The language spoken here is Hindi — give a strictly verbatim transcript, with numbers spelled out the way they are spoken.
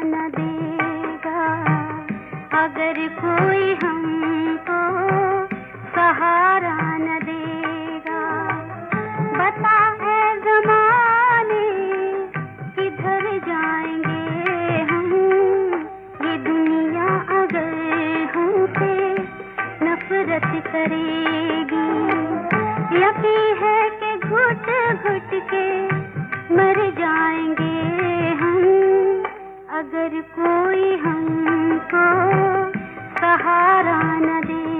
न देगा, अगर कोई हमको सहारा न देगा। बता है ज़माने किधर जाएंगे हम, ये दुनिया अगर हमसे नफरत करेगी। यकीन है कि घुट घुट के मर जाएंगे हम, अगर कोई हमको सहारा न दे।